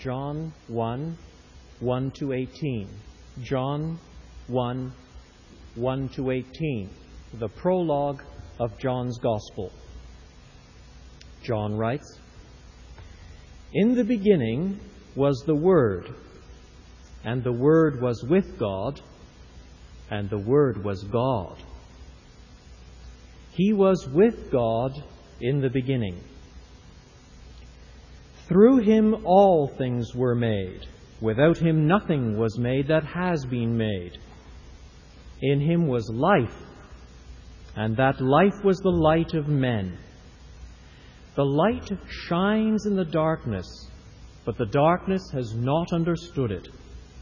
John 1, 1 to 18. John 1, 1 to 18. The prologue of John's Gospel. John writes, "In the beginning was the Word, and the Word was with God, and the Word was God. He was with God in the beginning. Through Him all things were made. Without Him nothing was made that has been made. In Him was life, and that life was the light of men. The light shines in the darkness, but the darkness has not understood it.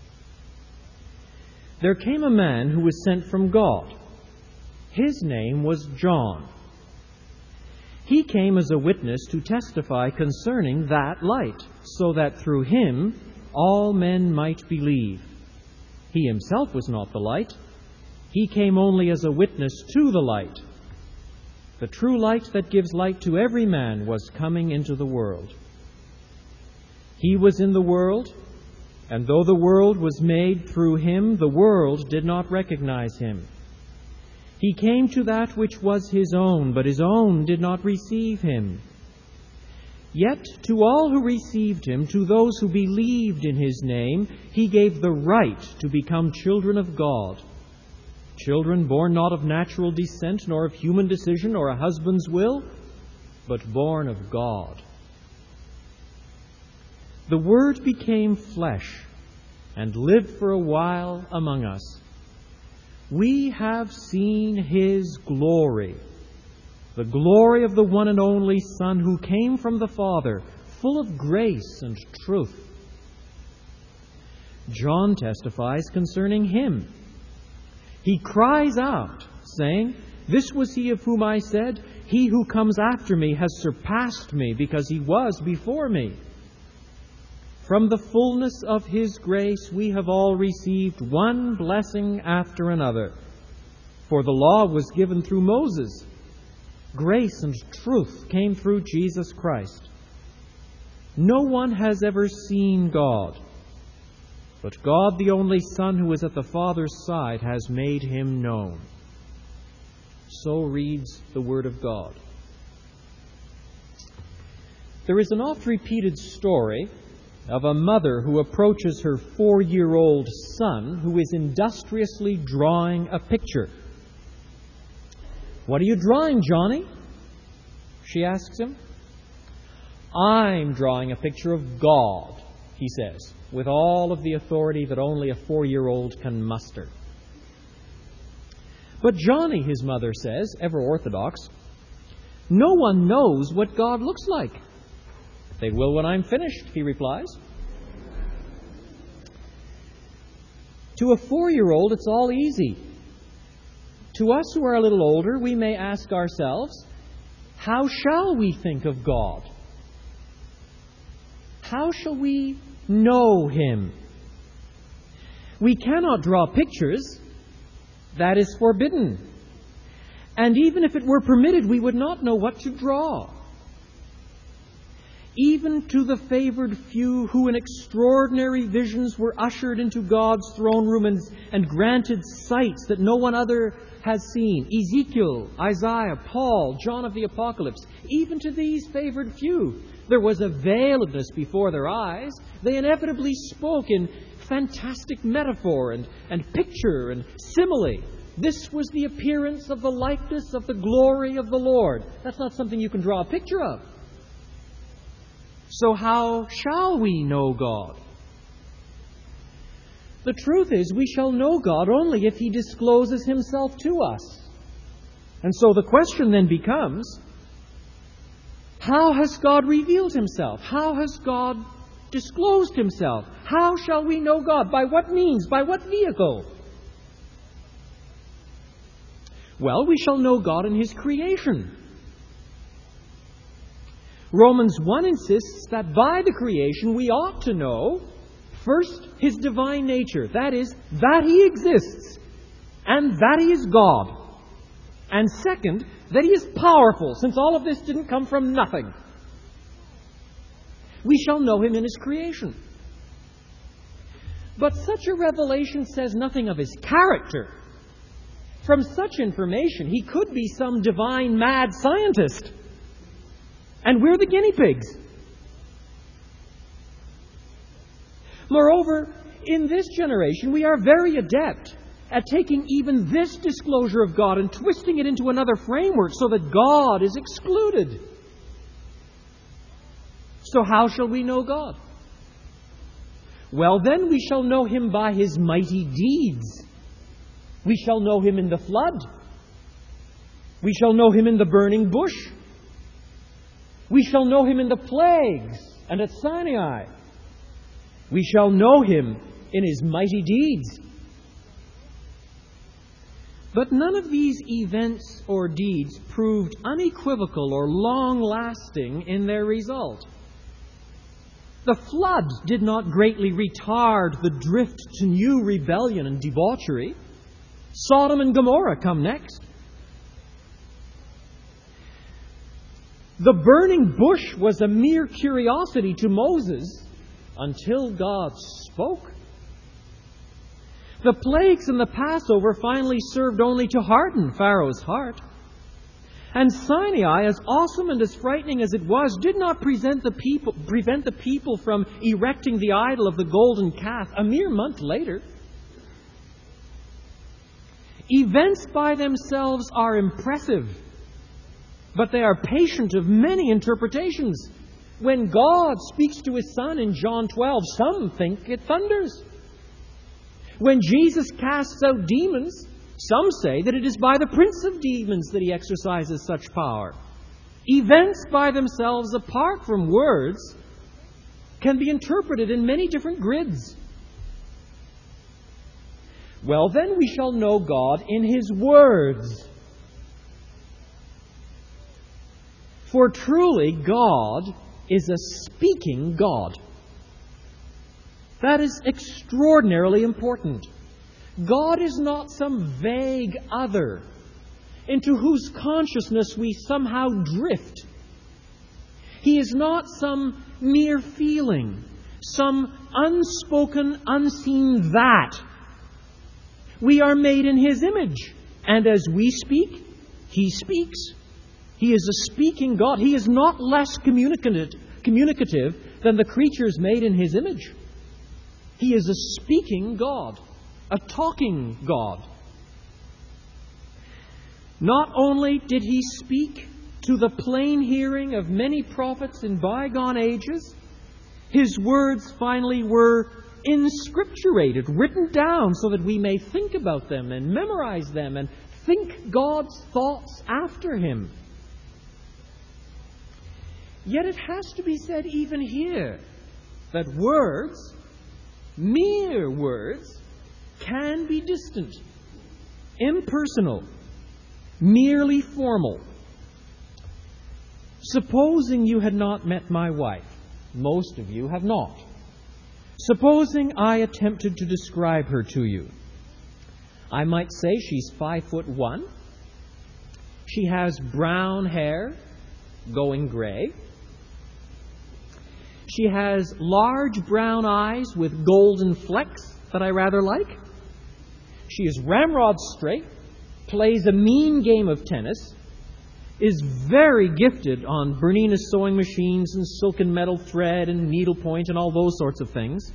There came a man who was sent from God. His name was John. He came as a witness to testify concerning that light, so that through him all men might believe. He himself was not the light. He came only as a witness to the light. The true light that gives light to every man was coming into the world. He was in the world, and though the world was made through him, the world did not recognize him. He came to that which was his own, but his own did not receive him. Yet to all who received him, to those who believed in his name, he gave the right to become children of God. Children born not of natural descent, nor of human decision, or a husband's will, but born of God. The Word became flesh and lived for a while among us. We have seen His glory, the glory of the one and only Son who came from the Father, full of grace and truth. John testifies concerning Him. He cries out, saying, 'This was He of whom I said, He who comes after me has surpassed me, because He was before me.' From the fullness of His grace we have all received one blessing after another. For the law was given through Moses. Grace and truth came through Jesus Christ. No one has ever seen God, but God, the only Son who is at the Father's side, has made Him known." So reads the Word of God. There is an oft-repeated story of a mother who approaches her 4-year-old son who is industriously drawing a picture. "What are you drawing, Johnny?" she asks him. "I'm drawing a picture of God," he says, with all of the authority that only a 4-year-old can muster. "But Johnny," his mother says, ever orthodox, "no one knows what God looks like." "They will when I'm finished," he replies. To a 4-year-old, it's all easy. To us who are a little older, we may ask ourselves, how shall we think of God? How shall we know Him? We cannot draw pictures. That is forbidden. And even if it were permitted, we would not know what to draw. Even to the favored few who in extraordinary visions were ushered into God's throne room and granted sights that no one other has seen, Ezekiel, Isaiah, Paul, John of the Apocalypse, even to these favored few, there was a veiledness before their eyes. They inevitably spoke in fantastic metaphor and picture and simile. This was the appearance of the likeness of the glory of the Lord. That's not something you can draw a picture of. So how shall we know God? The truth is, we shall know God only if He discloses Himself to us. And so the question then becomes, how has God revealed Himself? How has God disclosed Himself? How shall we know God? By what means? By what vehicle? Well, we shall know God in His creation. Romans 1 insists that by the creation we ought to know, first, His divine nature. That is, that He exists and that He is God. And second, that He is powerful, since all of this didn't come from nothing. We shall know Him in His creation. But such a revelation says nothing of his character. From such information, he could be some divine mad scientist. And we're the guinea pigs. Moreover, in this generation, we are very adept at taking even this disclosure of God and twisting it into another framework so that God is excluded. So how shall we know God? Well, then we shall know Him by His mighty deeds. We shall know Him in the flood. We shall know Him in the burning bush. We shall know Him in the plagues and at Sinai. We shall know Him in His mighty deeds. But none of these events or deeds proved unequivocal or long-lasting in their result. The flood did not greatly retard the drift to new rebellion and debauchery. Sodom and Gomorrah come next. The burning bush was a mere curiosity to Moses until God spoke. The plagues and the Passover finally served only to harden Pharaoh's heart. And Sinai, as awesome and as frightening as it was, did not prevent the people from erecting the idol of the golden calf a mere month later. Events by themselves are impressive, but they are patient of many interpretations. When God speaks to His Son in John 12, some think it thunders. When Jesus casts out demons, some say that it is by the prince of demons that He exercises such power. Events by themselves, apart from words, can be interpreted in many different grids. Well, then we shall know God in His words. For truly, God is a speaking God. That is extraordinarily important. God is not some vague other into whose consciousness we somehow drift. He is not some mere feeling, some unspoken, unseen that. We are made in His image, and as we speak, He speaks. He is a speaking God. He is not less communicative than the creatures made in His image. He is a speaking God, a talking God. Not only did He speak to the plain hearing of many prophets in bygone ages, His words finally were inscripturated, written down so that we may think about them and memorize them and think God's thoughts after Him. Yet it has to be said even here that words, mere words, can be distant, impersonal, merely formal. Supposing you had not met my wife. Most of you have not. Supposing I attempted to describe her to you. I might say she's 5'1". She has brown hair, going gray. She has large brown eyes with golden flecks that I rather like. She is ramrod straight, plays a mean game of tennis, is very gifted on Bernina's sewing machines and silken metal thread and needlepoint and all those sorts of things.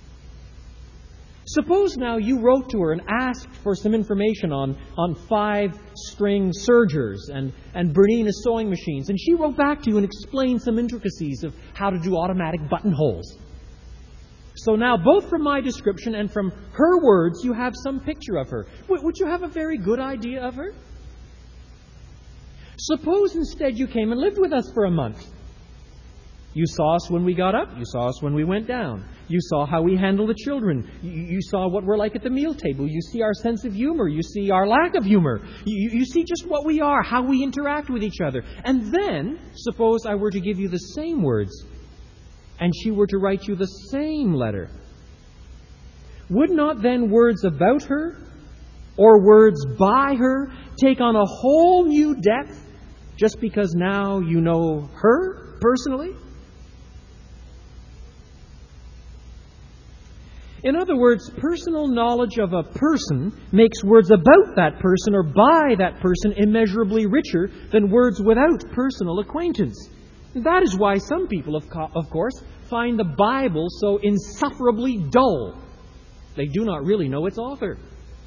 Suppose now you wrote to her and asked for some information on 5-string sergers and Bernina's sewing machines, and she wrote back to you and explained some intricacies of how to do automatic buttonholes. So now, both from my description and from her words, you have some picture of her. Would you have a very good idea of her? Suppose instead you came and lived with us for a month. You saw us when we got up. You saw us when we went down. You saw how we handle the children. You saw what we're like at the meal table. You see our sense of humor. You see our lack of humor. You see just what we are, how we interact with each other. And then, suppose I were to give you the same words, and she were to write you the same letter. Would not then words about her, or words by her, take on a whole new depth, just because now you know her personally? In other words, personal knowledge of a person makes words about that person or by that person immeasurably richer than words without personal acquaintance. That is why some people, of course, find the Bible so insufferably dull. They do not really know its author.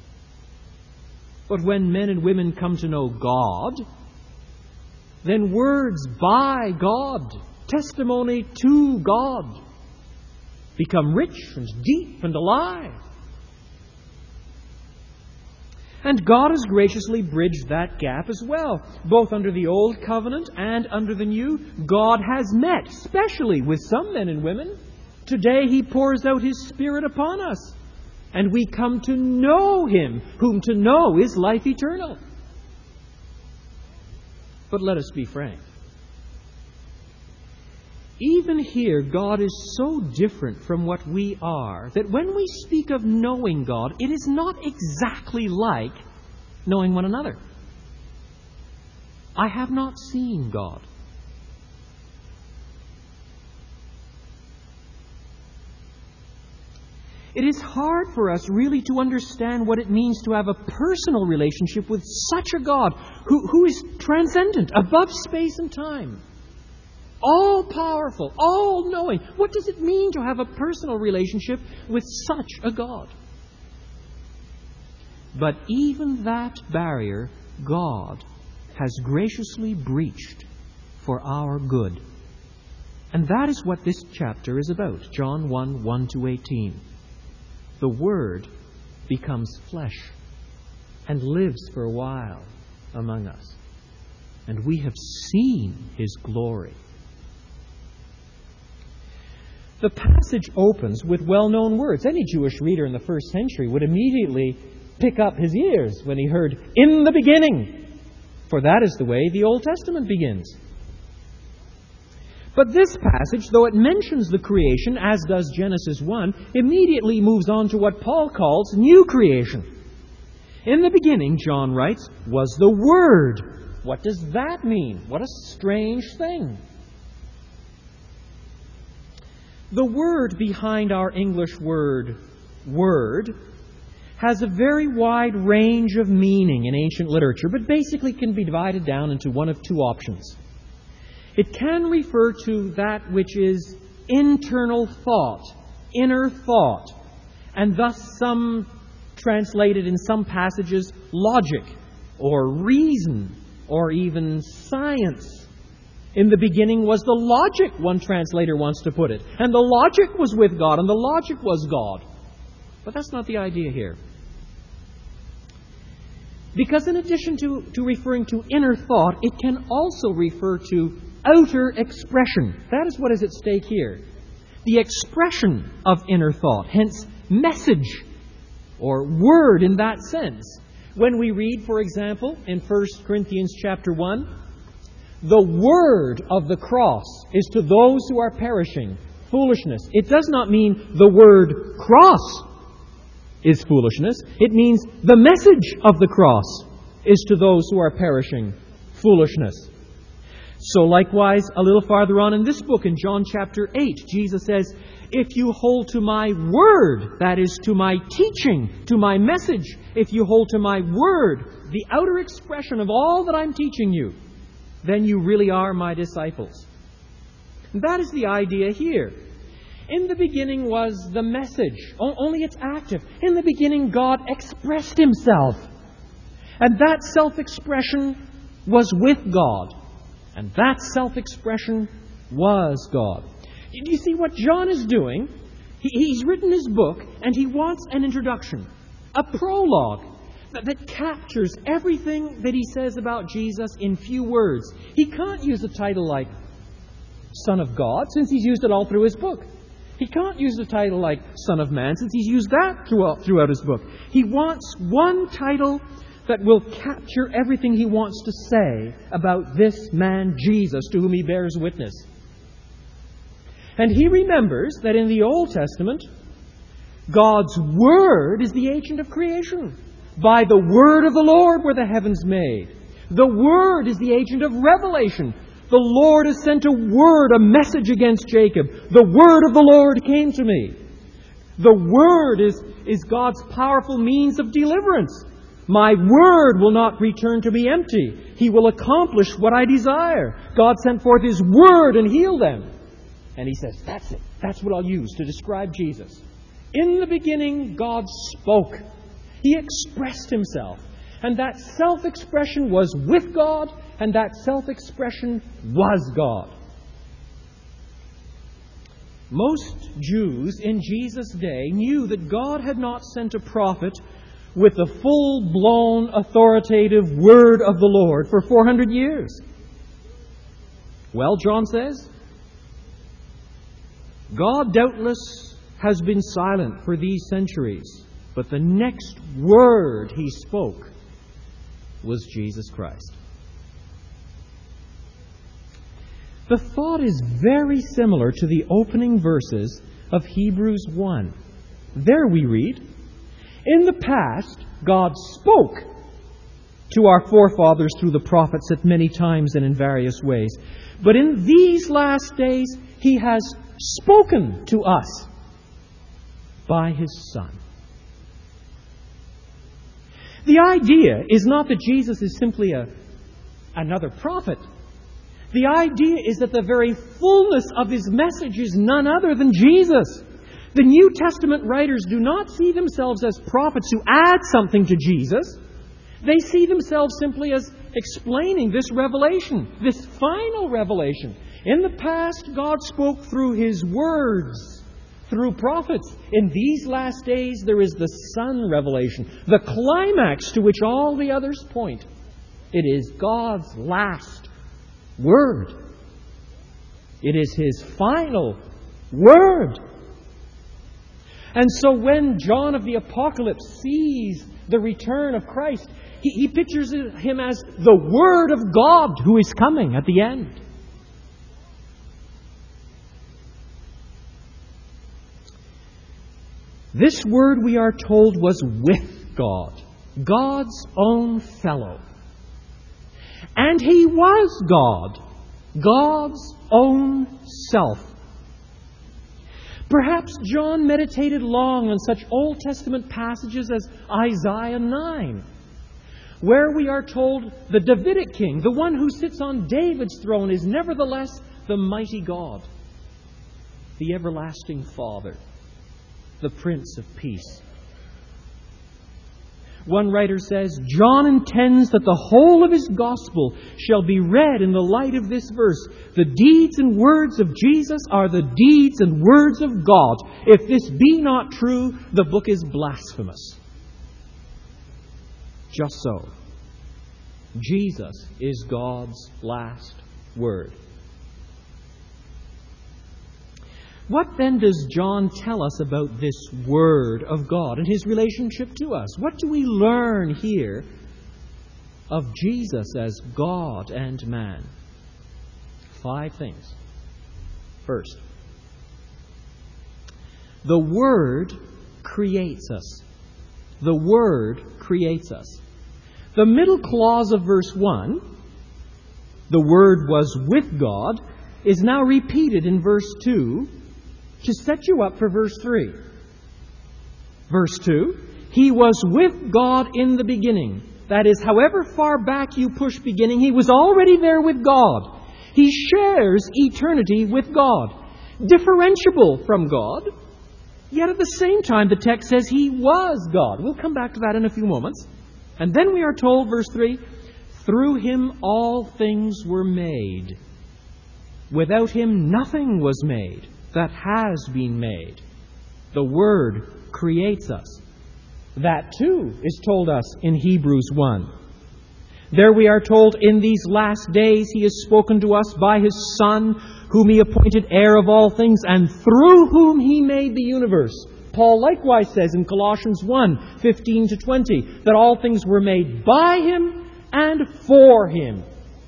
But when men and women come to know God, then words by God, testimony to God, become rich and deep and alive. And God has graciously bridged that gap as well. Both under the Old Covenant and under the New, God has met, especially with some men and women. Today He pours out His Spirit upon us, and we come to know Him, whom to know is life eternal. But let us be frank. Even here, God is so different from what we are that when we speak of knowing God, it is not exactly like knowing one another. I have not seen God. It is hard for us really to understand what it means to have a personal relationship with such a God who is transcendent, above space and time. All-powerful, all-knowing. What does it mean to have a personal relationship with such a God? But even that barrier, God has graciously breached for our good. And that is what this chapter is about. John 1, 1-18. The Word becomes flesh and lives for a while among us. And we have seen His glory. The passage opens with well-known words. Any Jewish reader in the first century would immediately pick up his ears when he heard, "In the beginning," for that is the way the Old Testament begins. But this passage, though it mentions the creation, as does Genesis 1, immediately moves on to what Paul calls new creation. In the beginning, John writes, was the Word. What does that mean? What a strange thing. The word behind our English word, word, has a very wide range of meaning in ancient literature, but basically can be divided down into one of two options. It can refer to that which is internal thought, inner thought, and thus some translated in some passages logic or reason or even science. In the beginning was the logic, one translator wants to put it. And the logic was with God, and the logic was God. But that's not the idea here. Because in addition to referring to inner thought, it can also refer to outer expression. That is what is at stake here. The expression of inner thought, hence message or word in that sense. When we read, for example, in 1 Corinthians chapter 1, the word of the cross is to those who are perishing foolishness. It does not mean the word cross is foolishness. It means the message of the cross is to those who are perishing foolishness. So likewise, a little farther on in this book, in John chapter 8, Jesus says, if you hold to my word, that is, to my teaching, to my message, if you hold to my word, the outer expression of all that I'm teaching you, then you really are my disciples. And that is the idea here. In the beginning was the message, only it's active. In the beginning, God expressed Himself. And that self-expression was with God. And that self-expression was God. Do you see what John is doing? He's written his book, and he wants an introduction, a prologue, that captures everything that he says about Jesus in few words. He can't use a title like Son of God, since he's used it all through his book. He can't use a title like Son of Man, since he's used that throughout his book. He wants one title that will capture everything he wants to say about this man, Jesus, to whom he bears witness. And he remembers that in the Old Testament, God's Word is the agent of creation. By the word of the Lord were the heavens made. The Word is the agent of revelation. The Lord has sent a word, a message against Jacob. The word of the Lord came to me. The Word is God's powerful means of deliverance. My Word will not return to me empty. He will accomplish what I desire. God sent forth His Word and healed them. And He says, that's it. That's what I'll use to describe Jesus. In the beginning, God spoke. He expressed Himself. And that self-expression was with God, and that self-expression was God. Most Jews in Jesus' day knew that God had not sent a prophet with the full-blown, authoritative word of the Lord for 400 years. Well, John says, God doubtless has been silent for these centuries, but the next word He spoke was Jesus Christ. The thought is very similar to the opening verses of Hebrews 1. There we read, in the past, God spoke to our forefathers through the prophets at many times and in various ways. But in these last days, He has spoken to us by His Son. The idea is not that Jesus is simply another prophet. The idea is that the very fullness of His message is none other than Jesus. The New Testament writers do not see themselves as prophets who add something to Jesus. They see themselves simply as explaining this revelation, this final revelation. In the past, God spoke through His words, through prophets. In these last days, there is the Son revelation, the climax to which all the others point. It is God's last Word. It is His final Word. And so when John of the Apocalypse sees the return of Christ, he pictures Him as the Word of God who is coming at the end. This Word, we are told, was with God, God's own fellow. And He was God, God's own self. Perhaps John meditated long on such Old Testament passages as Isaiah 9, where we are told the Davidic king, the one who sits on David's throne, is nevertheless the mighty God, the everlasting Father, the Prince of Peace. One writer says, John intends that the whole of his gospel shall be read in the light of this verse. The deeds and words of Jesus are the deeds and words of God. If this be not true, the book is blasphemous. Just so. Jesus is God's last word. What then does John tell us about this Word of God and His relationship to us? What do we learn here of Jesus as God and man? 5 things. First, the Word creates us. The Word creates us. The middle clause of verse 1, the Word was with God, is now repeated in verse 2 to set you up for verse 3. Verse 2, He was with God in the beginning. That is, however far back you push beginning, He was already there with God. He shares eternity with God. Differentiable from God, yet at the same time the text says He was God. We'll come back to that in a few moments. And then we are told, verse 3, through Him all things were made. Without Him nothing was made that has been made. The Word creates us. That too is told us in Hebrews 1. There we are told, in these last days He has spoken to us by His Son, whom He appointed heir of all things, and through whom He made the universe. Paul likewise says in Colossians 1, 15 to 20, that all things were made by Him and for Him.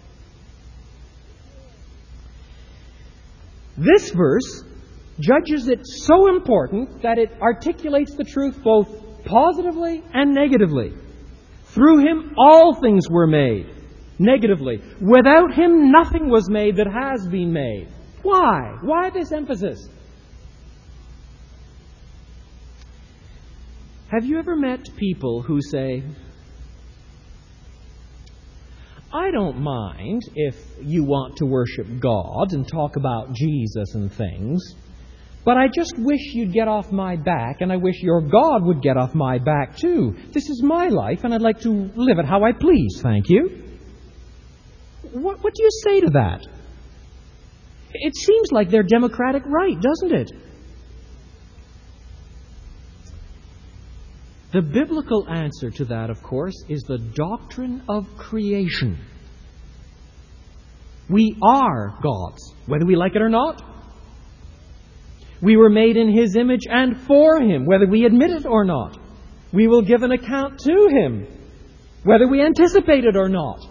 This verse judges it so important that it articulates the truth both positively and negatively. Through Him all things were made. Negatively, without Him nothing was made that has been made. Why? Why this emphasis? Have you ever met people who say, I don't mind if you want to worship God and talk about Jesus and things, but I just wish you'd get off my back, and I wish your God would get off my back too. This is my life, and I'd like to live it how I please, thank you. What do you say to that? It seems like their democratic right, doesn't it? The biblical answer to that, of course, is the doctrine of creation. We are God's, whether we like it or not. We were made in His image and for Him, whether we admit it or not. We will give an account to Him, whether we anticipate it or not.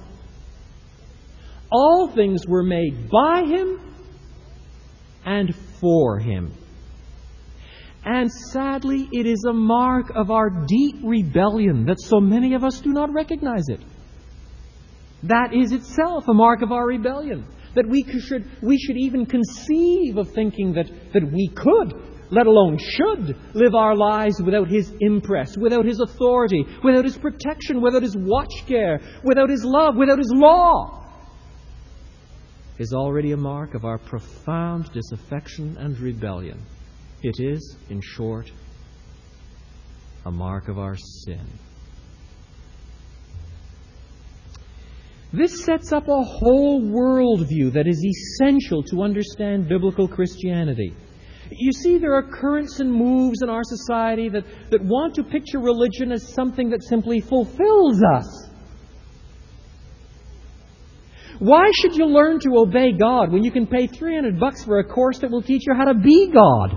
All things were made by Him and for Him. And sadly, it is a mark of our deep rebellion that so many of us do not recognize it. That is itself a mark of our rebellion. That we should even conceive of thinking that we could, let alone should, live our lives without His impress, without His authority, without His protection, without His watch care, without His love, without His law, is already a mark of our profound disaffection and rebellion. It is, in short, a mark of our sin. This sets up a whole worldview that is essential to understand biblical Christianity. You see, there are currents and moves in our society that want to picture religion as something that simply fulfills us. Why should you learn to obey God when you can pay $300 for a course that will teach you how to be God?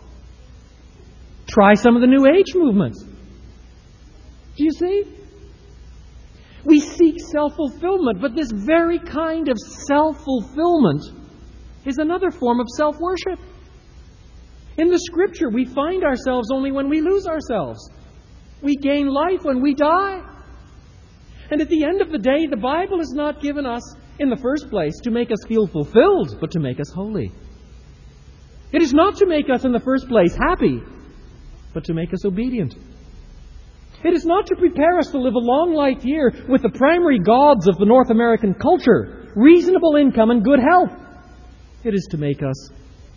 Try some of the New Age movements. Do you see? We seek self-fulfillment, but this very kind of self-fulfillment is another form of self-worship. In the Scripture, we find ourselves only when we lose ourselves. We gain life when we die. And at the end of the day, the Bible is not given us, in the first place, to make us feel fulfilled, but to make us holy. It is not to make us, in the first place, happy, but to make us obedient. It is not to prepare us to live a long life here with the primary gods of the North American culture, reasonable income and good health. It is to make us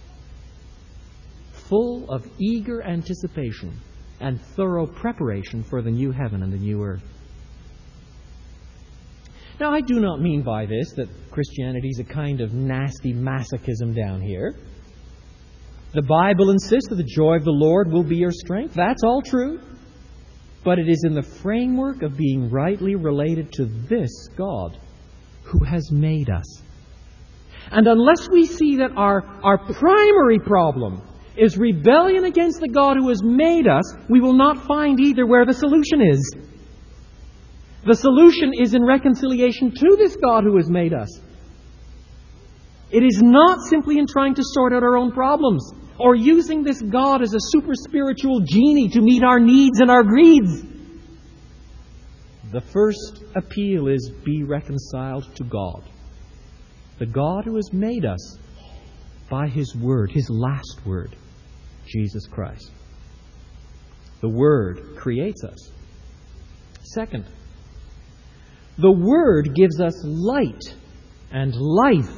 full of eager anticipation and thorough preparation for the new heaven and the new earth. Now, I do not mean by this that Christianity is a kind of nasty masochism down here. The Bible insists that the joy of the Lord will be your strength. That's all true. But it is in the framework of being rightly related to this God who has made us. And unless we see that our primary problem is rebellion against the God who has made us, we will not find either where the solution is. The solution is in reconciliation to this God who has made us. It is not simply in trying to sort out our own problems or using this God as a super spiritual genie to meet our needs and our greeds. The first appeal is be reconciled to God. The God who has made us by His Word, His last Word, Jesus Christ. The Word creates us. Second, the Word gives us light and life.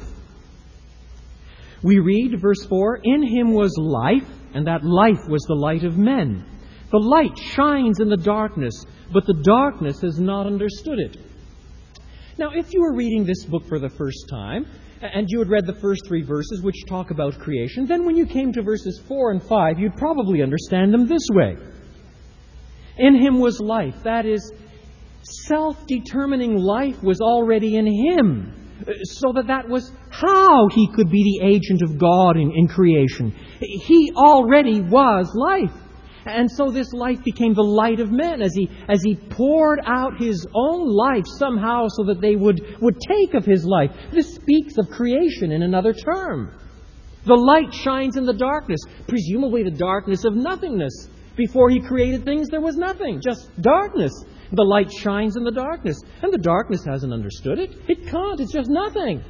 We read, verse 4, "In Him was life, and that life was the light of men. The light shines in the darkness, but the darkness has not understood it." Now, if you were reading this book for the first time, and you had read the first 3 verses which talk about creation, then when you came to verses 4 and 5, you'd probably understand them this way. In Him was life. That is, self-determining life was already in Him. So that was how He could be the agent of God in creation. He already was life. And so this life became the light of men as He poured out His own life somehow so that they would take of His life. This speaks of creation in another term. The light shines in the darkness, presumably the darkness of nothingness. Before He created things, there was nothing, just darkness. The light shines in the darkness, and the darkness hasn't understood it. It can't. It's just nothing.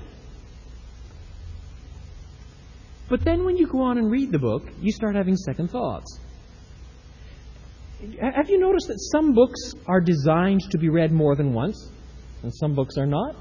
But then when you go on and read the book, you start having second thoughts. Have you noticed that some books are designed to be read more than once, and some books are not?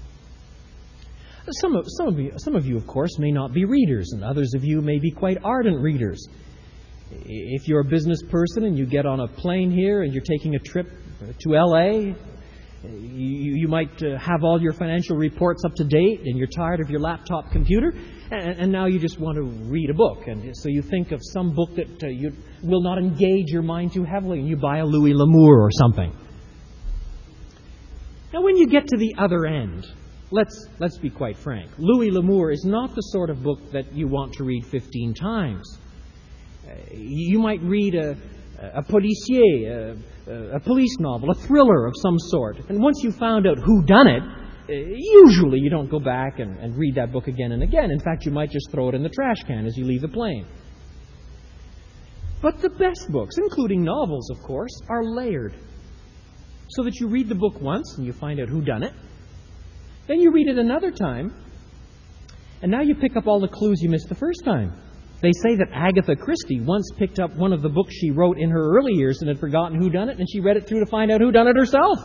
Some of you, of course, may not be readers, and others of you may be quite ardent readers. If you're a business person and you get on a plane here and you're taking a trip to L.A., you might have all your financial reports up to date, and you're tired of your laptop computer, and now you just want to read a book. And so you think of some book that you will not engage your mind too heavily, and you buy a Louis L'Amour or something. Now, when you get to the other end, let's be quite frank. Louis L'Amour is not the sort of book that you want to read 15 times. You might read a policier, a police novel, a thriller of some sort. And once you've found out who done it, usually you don't go back and read that book again and again. In fact, you might just throw it in the trash can as you leave the plane. But the best books, including novels, of course, are layered. So that you read the book once and you find out who done it. Then you read it another time, and now you pick up all the clues you missed the first time. They say that Agatha Christie once picked up one of the books she wrote in her early years and had forgotten who done it, and she read it through to find out who done it herself.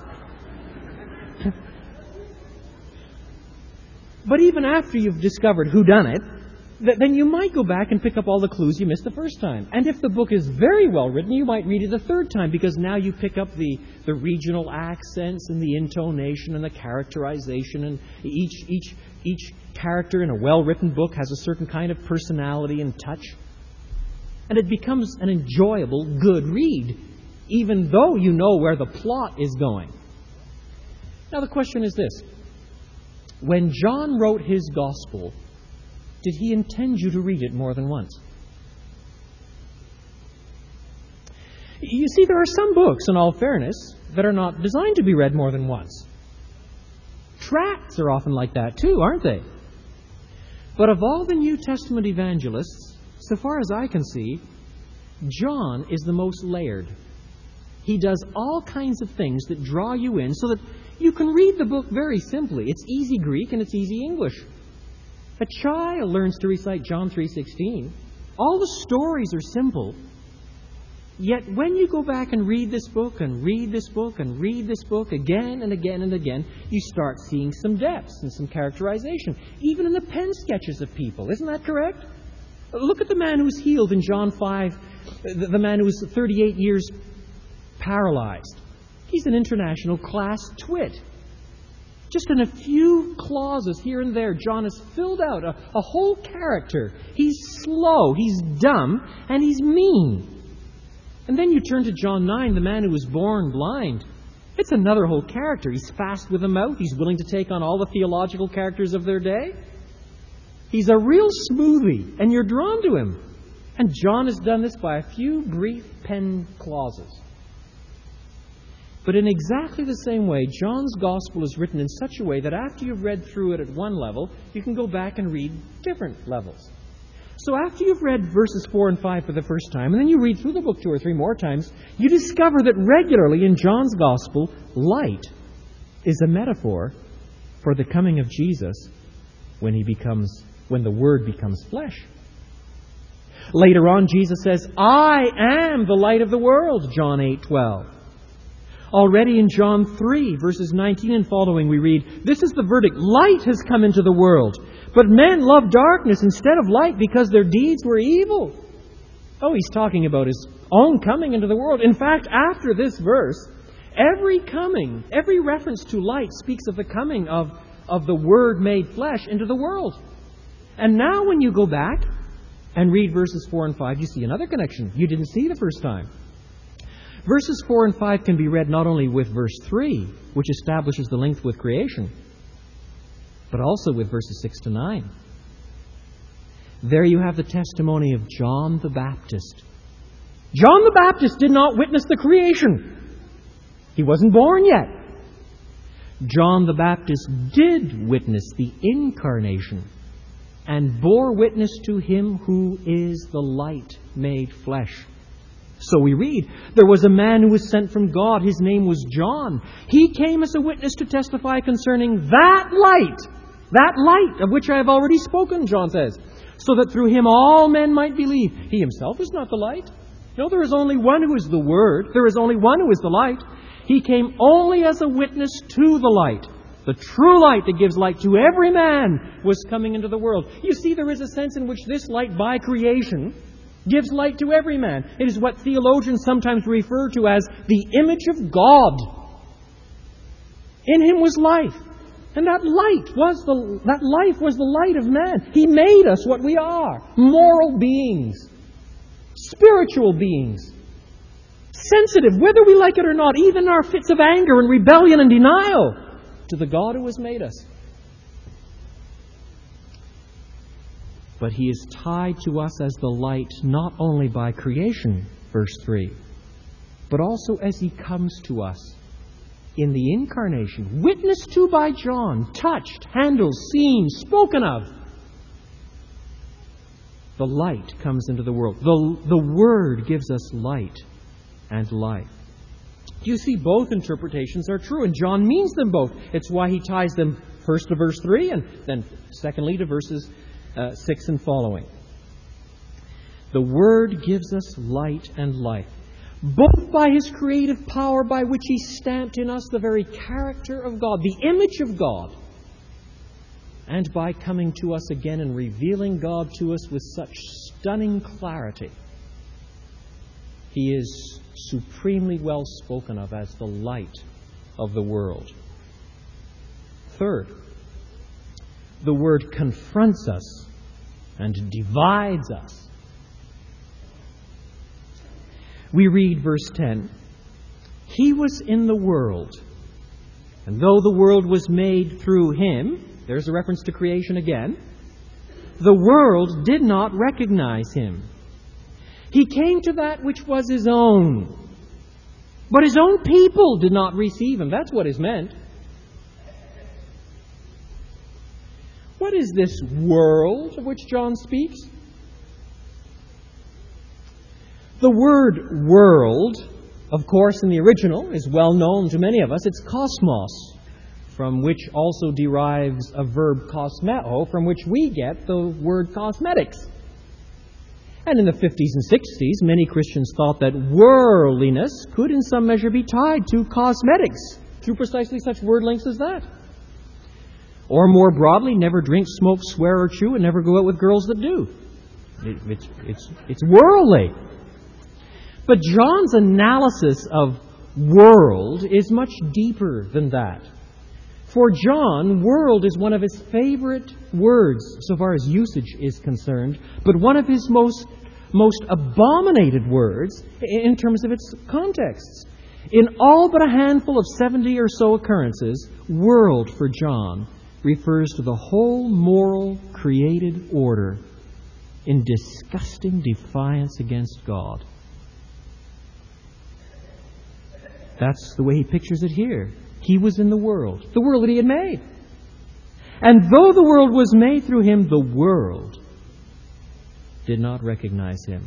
But even after you've discovered who done it, then you might go back and pick up all the clues you missed the first time. And if the book is very well written, you might read it a third time, because now you pick up the regional accents and the intonation and the characterization, and each character in a well-written book has a certain kind of personality and touch. And it becomes an enjoyable, good read, even though you know where the plot is going. Now the question is this. When John wrote his gospel, did he intend you to read it more than once? You see, there are some books, in all fairness, that are not designed to be read more than once. Tracts are often like that too, aren't they? But of all the New Testament evangelists, so far as I can see, John is the most layered. He does all kinds of things that draw you in so that you can read the book very simply. It's easy Greek and it's easy English. A child learns to recite John 3:16. All the stories are simple. Yet when you go back and read this book and read this book and read this book again and again and again, you start seeing some depths and some characterization, even in the pen sketches of people. Isn't that correct? Look at the man who was healed in John 5, the man who was 38 years paralyzed. He's an international class twit. Just in a few clauses here and there, John has filled out a whole character. He's slow, he's dumb, and he's mean. And then you turn to John 9, the man who was born blind. It's another whole character. He's fast with the mouth. He's willing to take on all the theological characters of their day. He's a real smoothie, and you're drawn to him. And John has done this by a few brief pen clauses. But in exactly the same way, John's Gospel is written in such a way that after you've read through it at one level, you can go back and read different levels. So after you've read verses 4 and 5 for the first time, and then you read through the book 2 or 3 more times, you discover that regularly in John's Gospel, light is a metaphor for the coming of Jesus when the Word becomes flesh. Later on, Jesus says, I am the light of the world, John 8:12. Already in John 3, verses 19 and following, we read, this is the verdict. Light has come into the world, but men love darkness instead of light because their deeds were evil. Oh, he's talking about his own coming into the world. In fact, after this verse, every reference to light speaks of the coming of the Word made flesh into the world. And now when you go back and read verses 4 and 5, you see another connection you didn't see the first time. Verses 4 and 5 can be read not only with verse 3, which establishes the link with creation, but also with verses 6 to 9. There you have the testimony of John the Baptist. John the Baptist did not witness the creation. He wasn't born yet. John the Baptist did witness the incarnation and bore witness to Him who is the light made flesh. So we read, there was a man who was sent from God. His name was John. He came as a witness to testify concerning that light of which I have already spoken, John says, so that through him all men might believe. He himself is not the light. No, there is only one who is the Word. There is only one who is the light. He came only as a witness to the light. The true light that gives light to every man was coming into the world. You see, there is a sense in which this light by creation gives light to every man. It is what theologians sometimes refer to as the image of God. In Him was life. And that life was the light of man. He made us what we are. Moral beings. Spiritual beings. Sensitive, whether we like it or not, even in our fits of anger and rebellion and denial, to the God who has made us. But He is tied to us as the light not only by creation, verse 3, but also as He comes to us in the incarnation, witnessed to by John, touched, handled, seen, spoken of. The light comes into the world. The Word gives us light and life. You see, both interpretations are true, and John means them both. It's why he ties them first to verse 3 and then secondly to verses 6 and following. The Word gives us light and life, both by His creative power by which He stamped in us the very character of God, the image of God, and by coming to us again and revealing God to us with such stunning clarity. He is supremely well spoken of as the light of the world. Third, the Word confronts us and divides us. We read verse 10, He was in the world, and though the world was made through Him, there's a reference to creation again, the world did not recognize Him. He came to that which was His own, but His own people did not receive Him. That's what is meant. What is this world of which John speaks? The word world, of course, in the original, is well known to many of us. It's kosmos, from which also derives a verb kosmeo, from which we get the word cosmetics. And in the 50s and 60s, many Christians thought that worldliness could in some measure be tied to cosmetics, through precisely such word links as that. Or more broadly, never drink, smoke, swear, or chew, and never go out with girls that do. It's worldly. But John's analysis of world is much deeper than that. For John, world is one of his favorite words, so far as usage is concerned, but one of his most abominated words in terms of its contexts. In all but a handful of 70 or so occurrences, world for John refers to the whole moral created order in disgusting defiance against God. That's the way he pictures it here. He was in the world that He had made. And though the world was made through Him, the world did not recognize Him.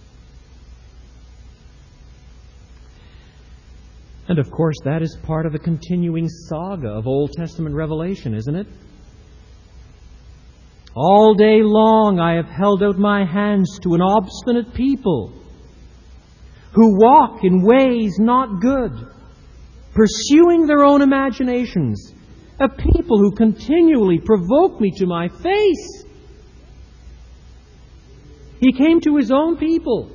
And of course, that is part of the continuing saga of Old Testament revelation, isn't it? All day long I have held out my hands to an obstinate people who walk in ways not good, pursuing their own imaginations, a people who continually provoke me to my face. He came to His own people,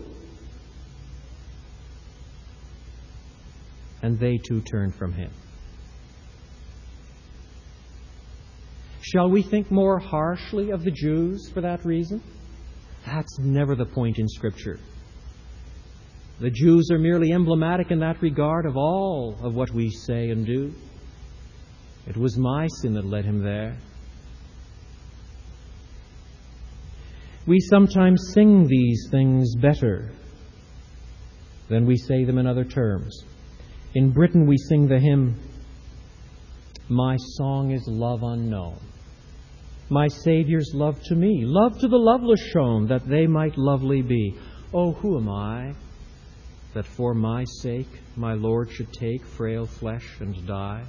and they too turned from Him. Shall we think more harshly of the Jews for that reason? That's never the point in Scripture. The Jews are merely emblematic in that regard of all of what we say and do. It was my sin that led him there. We sometimes sing these things better than we say them in other terms. In Britain we sing the hymn, My song is love unknown. My Saviour's love to me, love to the loveless shown, that they might lovely be. Oh, who am I, that for my sake my Lord should take frail flesh and die?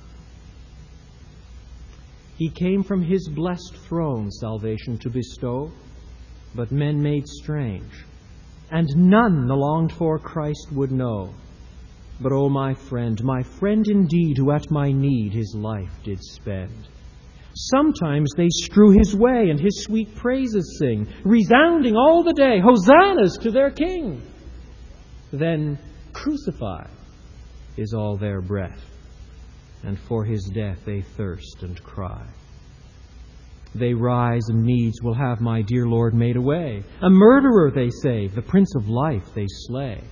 He came from His blessed throne salvation to bestow, but men made strange and none the longed-for Christ would know. But, O my friend indeed, who at my need his life did spend. Sometimes they strew his way, and his sweet praises sing, resounding all the day, hosannas to their King. Then crucify is all their breath, and for his death they thirst and cry. They rise and needs will have my dear Lord made away. A murderer they say, the Prince of Life they slay.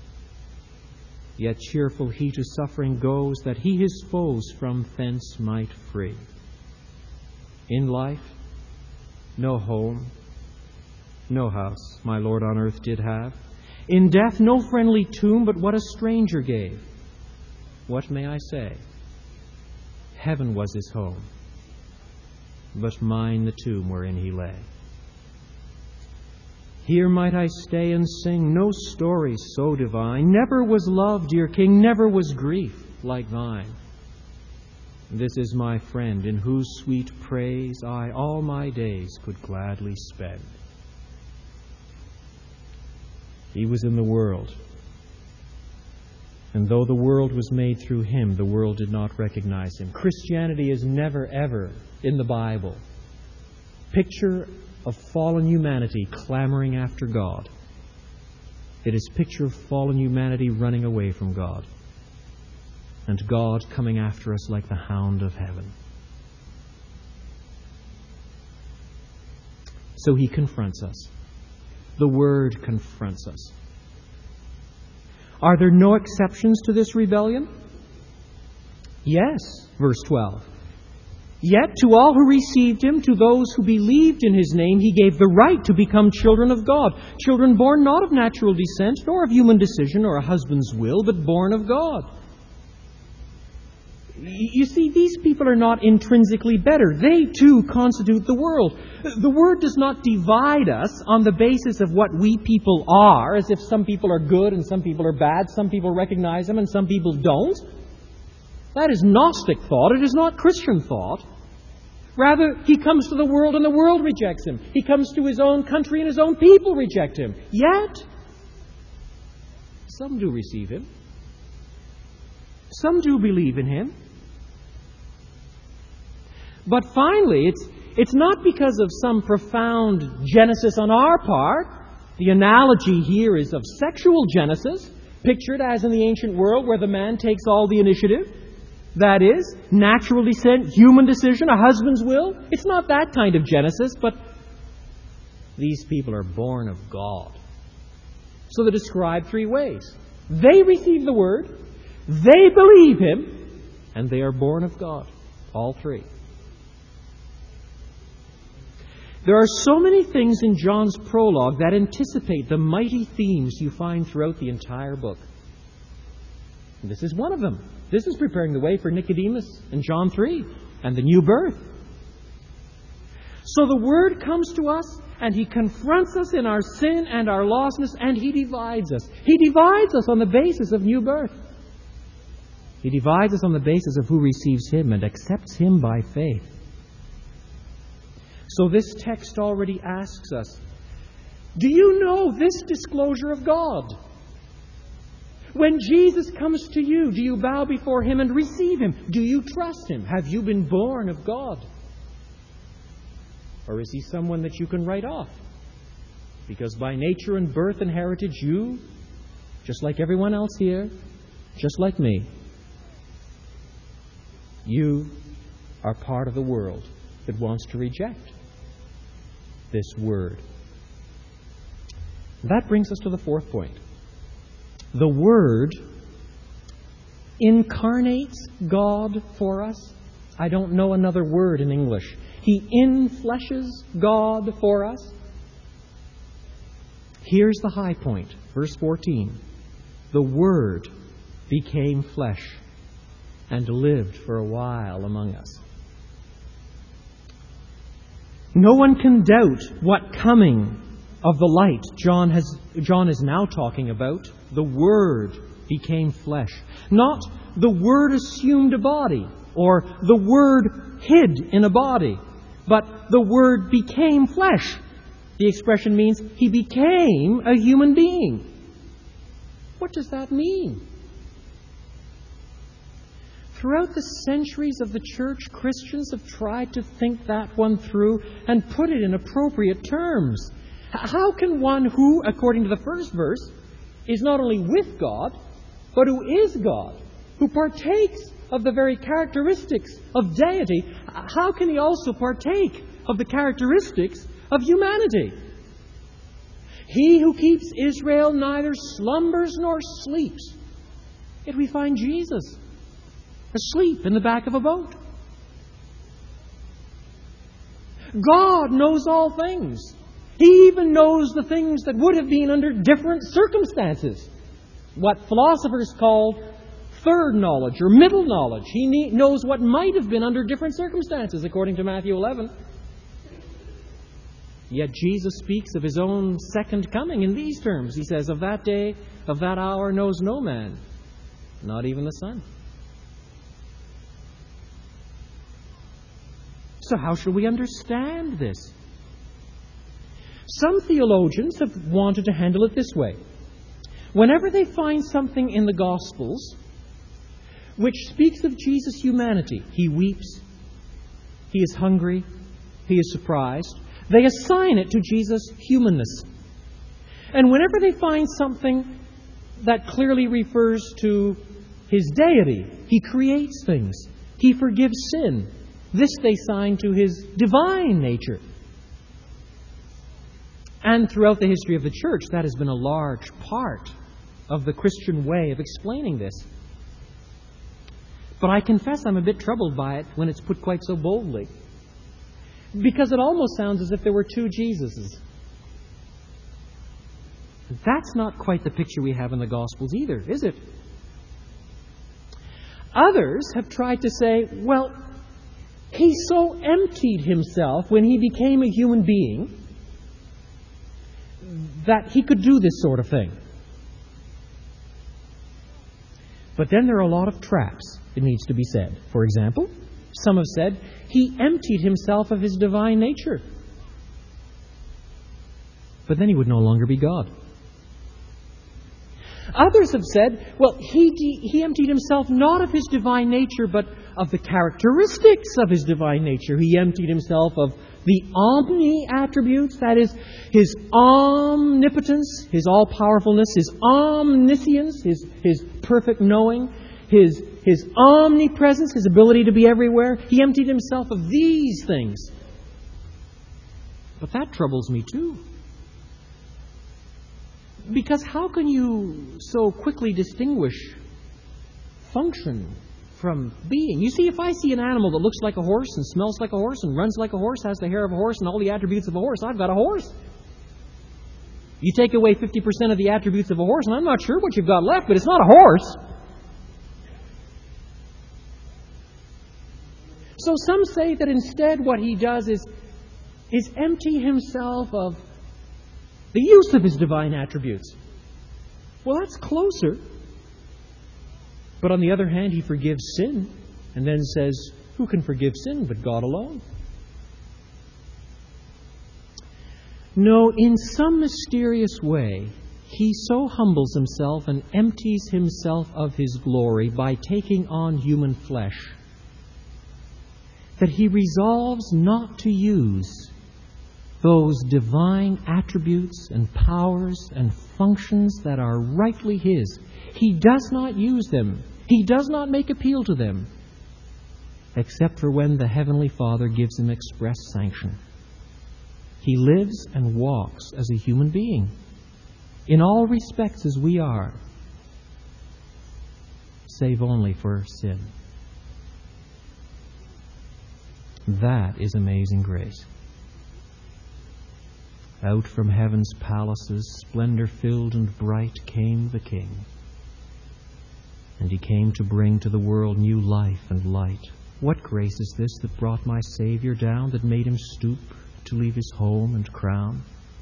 Yet cheerful he to suffering goes, that he his foes from thence might free. In life, no home, no house my Lord on earth did have. In death, no friendly tomb, but what a stranger gave. What may I say? Heaven was his home, but mine the tomb wherein he lay. Here might I stay and sing no story so divine. Never was love, dear King, never was grief like thine. This is my friend, in whose sweet praise I all my days could gladly spend. He was in the world, and though the world was made through him, the world did not recognize him. Christianity is never, ever in the Bible picture of fallen humanity clamoring after God. It is a picture of fallen humanity running away from God, and God coming after us like the hound of heaven. So he confronts us. The Word confronts us. Are there no exceptions to this rebellion? Yes, verse 12. Yet to all who received him, to those who believed in his name, he gave the right to become children of God. Children born not of natural descent, nor of human decision or a husband's will, but born of God. You see, these people are not intrinsically better. They, too, constitute the world. The Word does not divide us on the basis of what we people are, as if some people are good and some people are bad, some people recognize Him and some people don't. That is Gnostic thought. It is not Christian thought. Rather, He comes to the world and the world rejects Him. He comes to His own country and His own people reject Him. Yet, some do receive Him. Some do believe in Him. But finally, it's not because of some profound genesis on our part. The analogy here is of sexual genesis, pictured as in the ancient world where the man takes all the initiative. That is, natural descent, human decision, a husband's will. It's not that kind of genesis, but these people are born of God. So they're described three ways. They receive the Word, they believe Him, and they are born of God. All three. There are so many things in John's prologue that anticipate the mighty themes you find throughout the entire book. And this is one of them. This is preparing the way for Nicodemus in John 3 and the new birth. So the Word comes to us and He confronts us in our sin and our lostness, and He divides us. He divides us on the basis of new birth. He divides us on the basis of who receives Him and accepts Him by faith. So this text already asks us, do you know this disclosure of God? When Jesus comes to you, do you bow before Him and receive Him? Do you trust Him? Have you been born of God? Or is He someone that you can write off? Because by nature and birth and heritage, you, just like everyone else here, just like me, you are part of the world that wants to reject this Word. That brings us to the fourth point. The Word incarnates God for us. I don't know another word in English. He infleshes God for us. Here's the high point. Verse 14. The Word became flesh and lived for a while among us. No one can doubt what coming of the light John is now talking about. The Word became flesh. Not the Word assumed a body or the Word hid in a body, but the Word became flesh. The expression means He became a human being. What does that mean? Throughout the centuries of the church, Christians have tried to think that one through and put it in appropriate terms. How can one who, according to the first verse, is not only with God, but who is God, who partakes of the very characteristics of deity, how can he also partake of the characteristics of humanity? He who keeps Israel neither slumbers nor sleeps. Yet we find Jesus asleep in the back of a boat. God knows all things. He even knows the things that would have been under different circumstances. What philosophers call third knowledge or middle knowledge. He knows what might have been under different circumstances, according to Matthew 11. Yet Jesus speaks of His own second coming in these terms. He says, "Of that day, of that hour knows no man, not even the Son." So how should we understand this? Some theologians have wanted to handle it this way. Whenever they find something in the Gospels which speaks of Jesus' humanity, He weeps, He is hungry, He is surprised, they assign it to Jesus' humanness. And whenever they find something that clearly refers to His deity, He creates things, He forgives sin, this they assign to His divine nature. And throughout the history of the church, that has been a large part of the Christian way of explaining this. But I confess I'm a bit troubled by it when it's put quite so boldly. Because it almost sounds as if there were two Jesuses. That's not quite the picture we have in the Gospels either, is it? Others have tried to say, well, He so emptied Himself when He became a human being that He could do this sort of thing. But then there are a lot of traps, it needs to be said. For example, some have said He emptied Himself of His divine nature. But then He would no longer be God. Others have said, well, He emptied Himself not of His divine nature, but of the characteristics of His divine nature. He emptied Himself of the omni-attributes, that is, His omnipotence, His all-powerfulness, His omniscience, His perfect knowing, His omnipresence, His ability to be everywhere. He emptied Himself of these things. But that troubles me too. Because how can you so quickly distinguish function from being? You see, if I see an animal that looks like a horse and smells like a horse and runs like a horse, has the hair of a horse and all the attributes of a horse, I've got a horse. You take away 50% of the attributes of a horse, and I'm not sure what you've got left, but it's not a horse. So some say that instead what He does is empty Himself of the use of His divine attributes. Well, that's closer. But on the other hand, He forgives sin and then says, who can forgive sin but God alone? No, in some mysterious way, He so humbles Himself and empties Himself of His glory by taking on human flesh that He resolves not to use those divine attributes and powers and functions that are rightly His. He does not use them. He does not make appeal to them, except for when the Heavenly Father gives Him express sanction. He lives and walks as a human being, in all respects as we are, save only for sin. That is amazing grace. Out from heaven's palaces, splendor-filled and bright, came the King. And He came to bring to the world new life and light. What grace is this that brought my Savior down, that made Him stoop to leave His home and crown?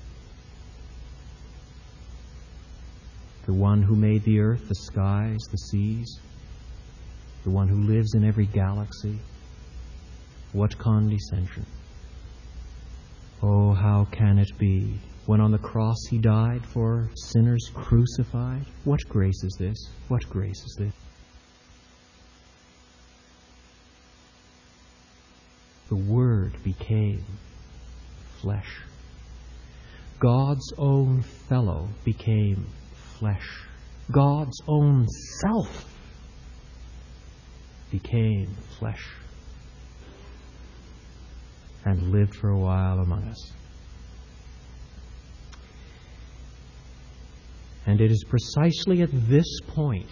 The one who made the earth, the skies, the seas, the one who lives in every galaxy. What condescension! Oh, how can it be, when on the cross He died for sinners crucified? What grace is this? What grace is this? The Word became flesh. God's own fellow became flesh. God's own self became flesh and lived for a while among us. And it is precisely at this point,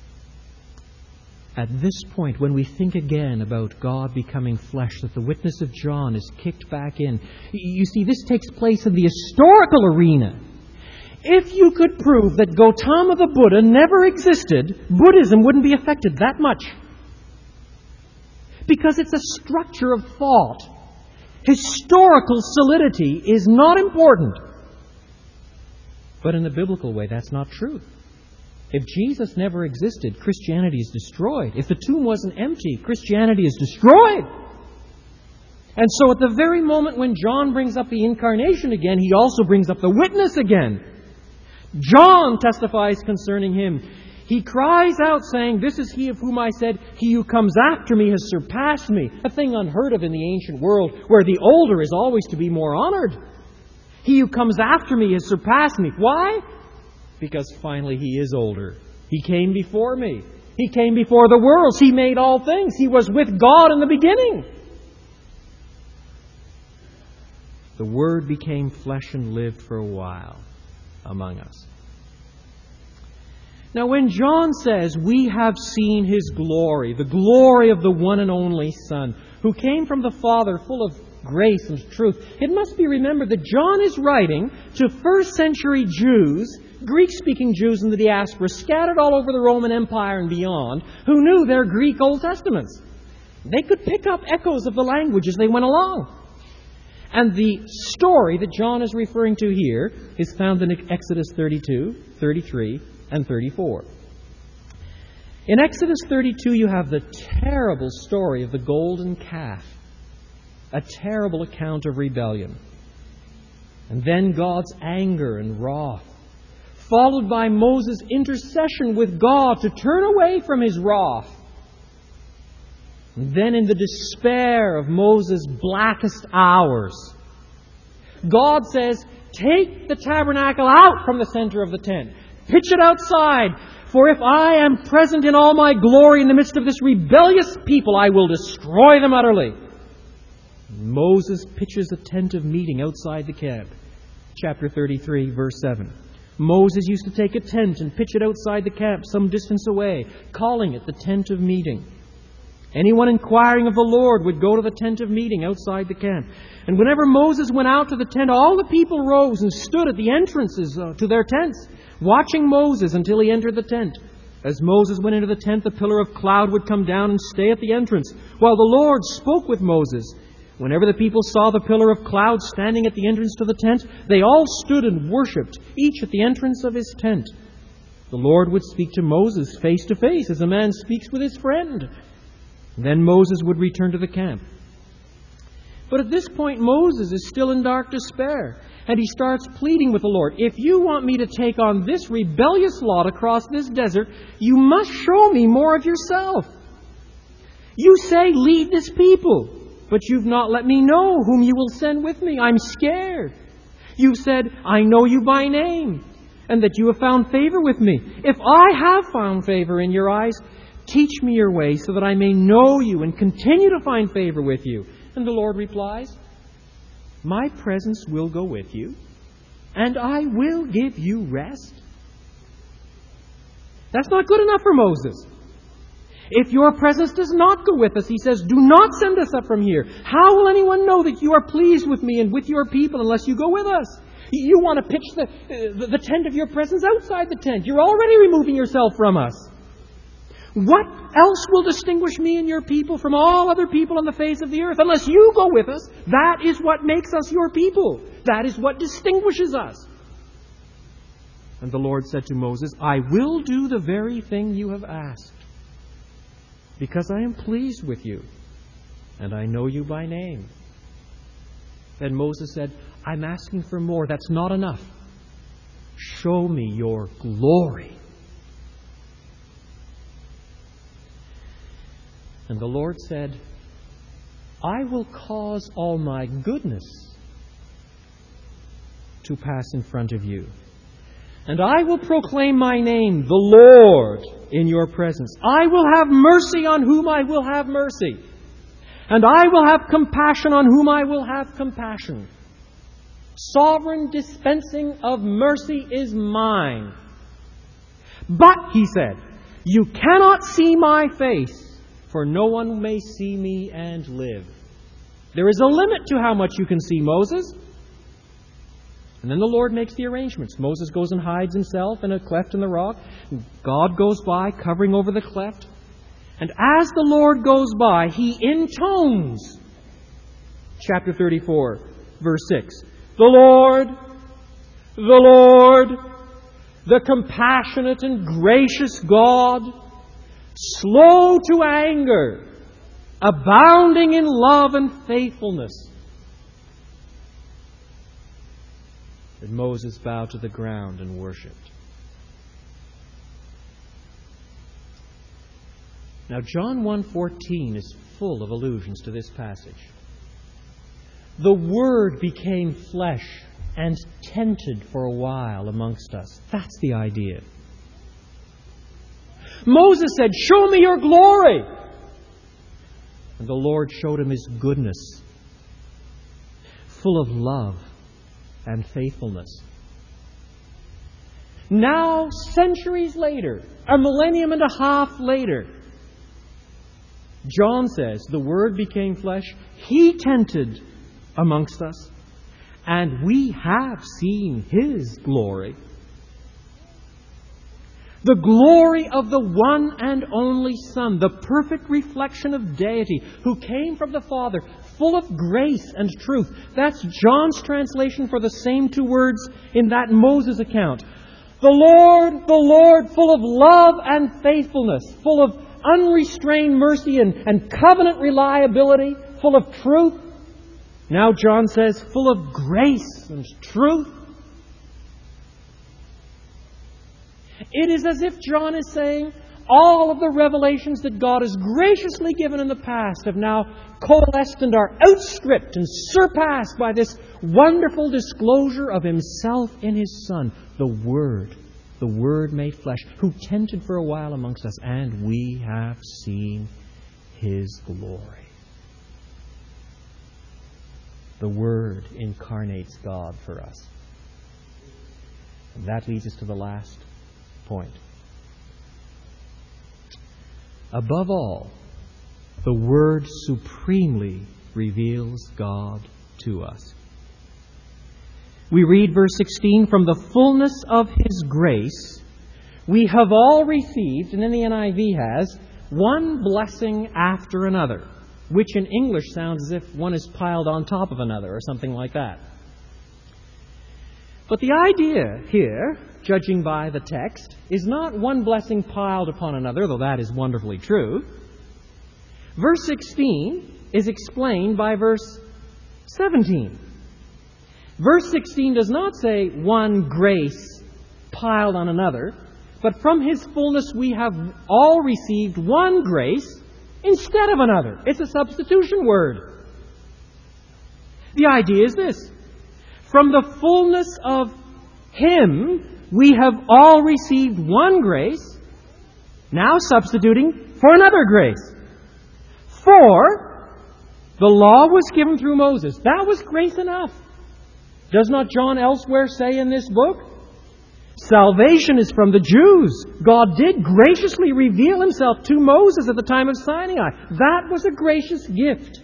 when we think again about God becoming flesh, that the witness of John is kicked back in. You see, this takes place in the historical arena. If you could prove that Gautama the Buddha never existed, Buddhism wouldn't be affected that much. Because it's a structure of thought. Historical solidity is not important. But in the biblical way, that's not true. If Jesus never existed, Christianity is destroyed. If the tomb wasn't empty, Christianity is destroyed. And so at the very moment when John brings up the incarnation again, he also brings up the witness again. John testifies concerning Him. He cries out saying, "This is He of whom I said, He who comes after me has surpassed me." A thing unheard of in the ancient world, where the older is always to be more honored. He who comes after me has surpassed me. Why? Because finally He is older. He came before me. He came before the worlds. He made all things. He was with God in the beginning. The Word became flesh and lived for a while among us. Now, when John says, "We have seen His glory," the glory of the one and only Son, who came from the Father full of grace and truth, it must be remembered that John is writing to first-century Jews, Greek-speaking Jews in the diaspora, scattered all over the Roman Empire and beyond, who knew their Greek Old Testaments. They could pick up echoes of the language as they went along. And the story that John is referring to here is found in Exodus 32, 33, and 34. In Exodus 32, you have the terrible story of the golden calf, a terrible account of rebellion. And then God's anger and wrath, followed by Moses' intercession with God to turn away from His wrath. And then in the despair of Moses' blackest hours, God says, "Take the tabernacle out from the center of the tent. Pitch it outside. For if I am present in all my glory in the midst of this rebellious people, I will destroy them utterly." Moses pitches a tent of meeting outside the camp. Chapter 33, verse 7. Moses used to take a tent and pitch it outside the camp some distance away, calling it the tent of meeting. Anyone inquiring of the Lord would go to the tent of meeting outside the camp. And whenever Moses went out to the tent, all the people rose and stood at the entrances to their tents, watching Moses until he entered the tent. As Moses went into the tent, the pillar of cloud would come down and stay at the entrance, while the Lord spoke with Moses. Whenever the people saw the pillar of cloud standing at the entrance to the tent, they all stood and worshipped, each at the entrance of his tent. The Lord would speak to Moses face to face, as a man speaks with his friend. Then Moses would return to the camp. But at this point, Moses is still in dark despair, and he starts pleading with the Lord. "If you want me to take on this rebellious lot across this desert, you must show me more of yourself. You say, 'Lead this people,' but you've not let me know whom you will send with me. I'm scared. You've said, 'I know you by name,' and that you have found favor with me. If I have found favor in your eyes, teach me your way so that I may know you and continue to find favor with you." And the Lord replies, "My presence will go with you, and I will give you rest." That's not good enough for Moses. "If your presence does not go with us," he says, "do not send us up from here. How will anyone know that you are pleased with me and with your people unless you go with us?" You want to pitch the tent of your presence outside the tent. You're already removing yourself from us. What else will distinguish me and your people from all other people on the face of the earth? Unless you go with us, that is what makes us your people. That is what distinguishes us. And the Lord said to Moses, "I will do the very thing you have asked, because I am pleased with you, and I know you by name." And Moses said, I'm asking for more. That's not enough. Show me your glory. And the Lord said, I will cause all my goodness to pass in front of you. And I will proclaim my name, the Lord, in your presence. I will have mercy on whom I will have mercy. And I will have compassion on whom I will have compassion. Sovereign dispensing of mercy is mine. But, he said, you cannot see my face, for no one may see me and live. There is a limit to how much you can see, Moses. And then the Lord makes the arrangements. Moses goes and hides himself in a cleft in the rock. God goes by, covering over the cleft. And as the Lord goes by, He intones. Chapter 34, verse 6. The Lord, the compassionate and gracious God, slow to anger, abounding in love and faithfulness. And Moses bowed to the ground and worshipped. Now, John 1:14 is full of allusions to this passage. The Word became flesh and tented for a while amongst us. That's the idea. Moses said, show me your glory. And the Lord showed him His goodness, full of love and faithfulness. Now, centuries later, a millennium and a half later, John says, the Word became flesh. He tented amongst us, and we have seen His glory. The glory of the one and only Son, the perfect reflection of deity, who came from the Father, full of grace and truth. That's John's translation for the same two words in that Moses account. The Lord, full of love and faithfulness, full of unrestrained mercy and covenant reliability, full of truth. Now John says, full of grace and truth. It is as if John is saying, all of the revelations that God has graciously given in the past have now coalesced and are outstripped and surpassed by this wonderful disclosure of Himself in His Son, the Word made flesh, who tented for a while amongst us, and we have seen His glory. The Word incarnates God for us. And that leads us to the last point. Above all, the Word supremely reveals God to us. We read verse 16, from the fullness of His grace, we have all received, and then the NIV has, one blessing after another, which in English sounds as if one is piled on top of another or something like that. But the idea here, judging by the text, is not one blessing piled upon another, though that is wonderfully true. Verse 16 is explained by verse 17. Verse 16 does not say one grace piled on another, but from His fullness we have all received one grace instead of another. It's a substitution word. The idea is this. From the fullness of Him, we have all received one grace, now substituting for another grace. For the law was given through Moses. That was grace enough. Does not John elsewhere say in this book? Salvation is from the Jews. God did graciously reveal Himself to Moses at the time of Sinai. That was a gracious gift.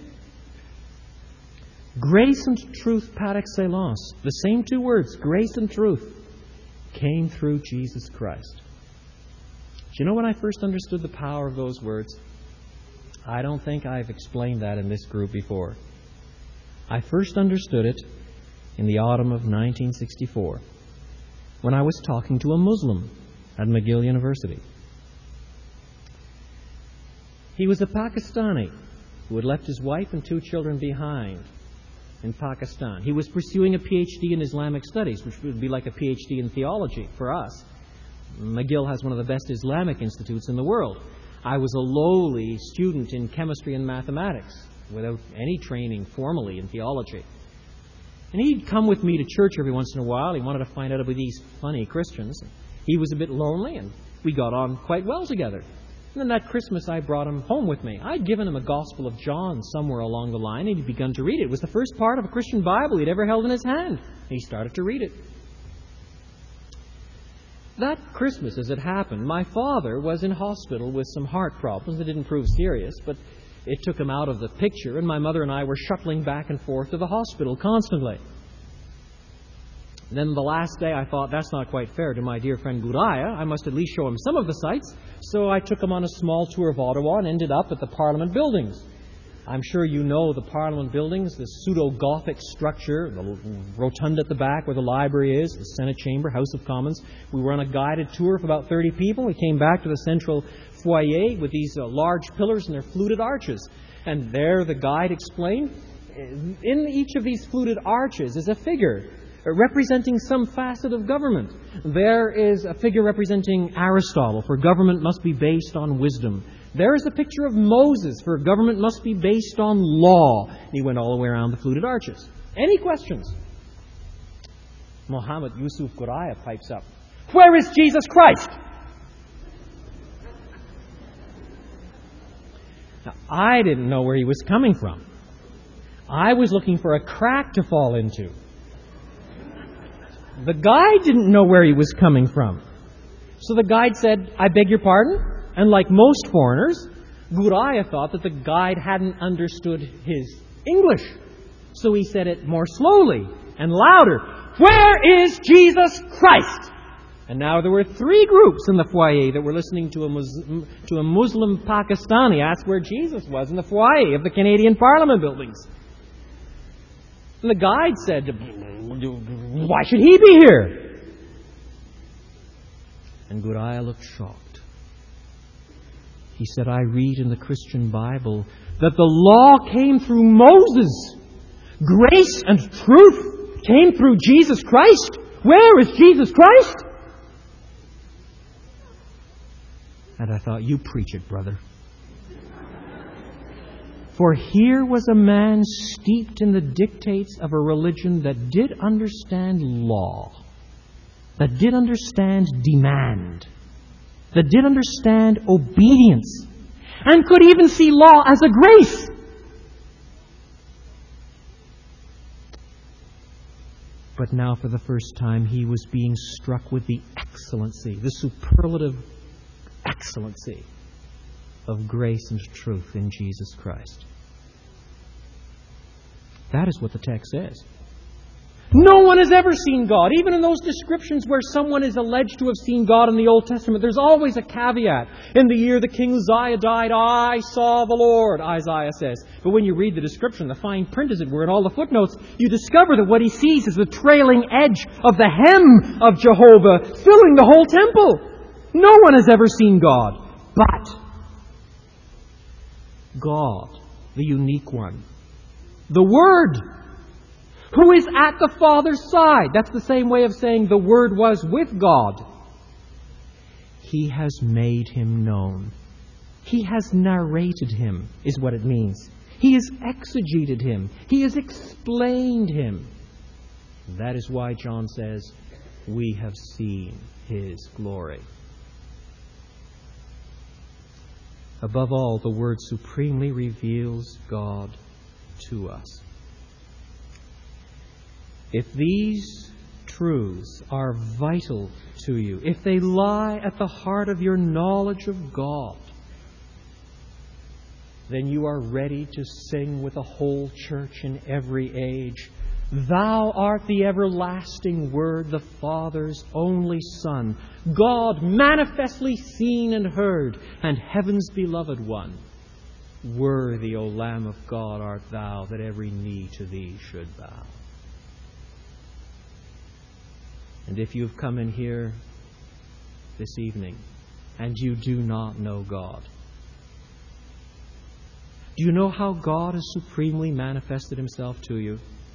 Grace and truth par excellence, the same two words, grace and truth, came through Jesus Christ. Do you know when I first understood the power of those words? I don't think I've explained that in this group before. I first understood it in the autumn of 1964 when I was talking to a Muslim at McGill University. He was a Pakistani who had left his wife and 2 children behind in Pakistan. He was pursuing a PhD in Islamic studies, which would be like a PhD in theology for us. McGill has one of the best Islamic institutes in the world. I was a lowly student in chemistry and mathematics without any training formally in theology. And he'd come with me to church every once in a while. He wanted to find out about these funny Christians. He was a bit lonely, and we got on quite well together. And then that Christmas, I brought him home with me. I'd given him a Gospel of John somewhere along the line, and he'd begun to read it. It was the first part of a Christian Bible he'd ever held in his hand. And he started to read it. That Christmas, as it happened, my father was in hospital with some heart problems that didn't prove serious, but it took him out of the picture, and my mother and I were shuttling back and forth to the hospital constantly. And then the last day, I thought, that's not quite fair to my dear friend Guraya. I must at least show him some of the sights. So I took him on a small tour of Ottawa and ended up at the Parliament buildings. I'm sure you know the Parliament buildings, the pseudo-Gothic structure, the rotunda at the back where the library is, the Senate chamber, House of Commons. We were on a guided tour for about 30 people. We came back to the central foyer with these large pillars and their fluted arches. And there the guide explained, in each of these fluted arches is a figure representing some facet of government. There is a figure representing Aristotle, for government must be based on wisdom. There is a picture of Moses, for government must be based on law. And he went all the way around the fluted arches. Any questions? Muhammad Yusuf Guraya pipes up. Where is Jesus Christ? Now, I didn't know where he was coming from. I was looking for a crack to fall into. The guide didn't know where he was coming from. So the guide said, I beg your pardon? And like most foreigners, Guraya thought that the guide hadn't understood his English. So he said it more slowly and louder. Where is Jesus Christ? And now there were 3 groups in the foyer that were listening to a Muslim Pakistani ask where Jesus was in the foyer of the Canadian Parliament buildings. And the guide said, why should he be here? And Guraya looked shocked. He said, I read in the Christian Bible that the law came through Moses. Grace and truth came through Jesus Christ. Where is Jesus Christ? And I thought, you preach it, brother. For here was a man steeped in the dictates of a religion that did understand law, that did understand demand, that did understand obedience, and could even see law as a grace. But now for the first time he was being struck with the excellency, the superlative excellency of grace and truth in Jesus Christ. That is what the text says. No one has ever seen God. Even in those descriptions where someone is alleged to have seen God in the Old Testament, there's always a caveat. In the year the King Uzziah died, I saw the Lord, Isaiah says. But when you read the description, the fine print as it were, in all the footnotes, you discover that what he sees is the trailing edge of the hem of Jehovah filling the whole temple. No one has ever seen God. But God, the unique one, the Word, who is at the Father's side. That's the same way of saying the Word was with God. He has made him known. He has narrated him, is what it means. He has exegeted him. He has explained him. That is why John says, we have seen his glory. Above all, the Word supremely reveals God to us. If these truths are vital to you, if they lie at the heart of your knowledge of God, then you are ready to sing with the whole church in every age, Thou art the everlasting Word, the Father's only Son, God manifestly seen and heard, and heaven's beloved one. Worthy, O Lamb of God, art Thou, that every knee to Thee should bow. And if you've come in here this evening and you do not know God, do you know how God has supremely manifested Himself to you?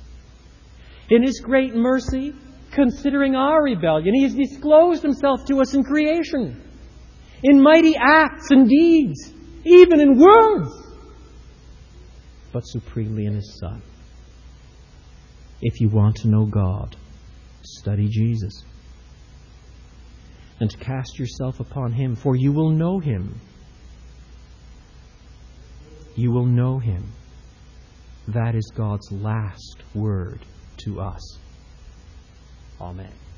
In His great mercy, considering our rebellion, He has disclosed Himself to us in creation, in mighty acts and deeds, even in words, but supremely in His Son. If you want to know God, study Jesus and cast yourself upon Him, for you will know Him. You will know Him. That is God's last word to us. Amen.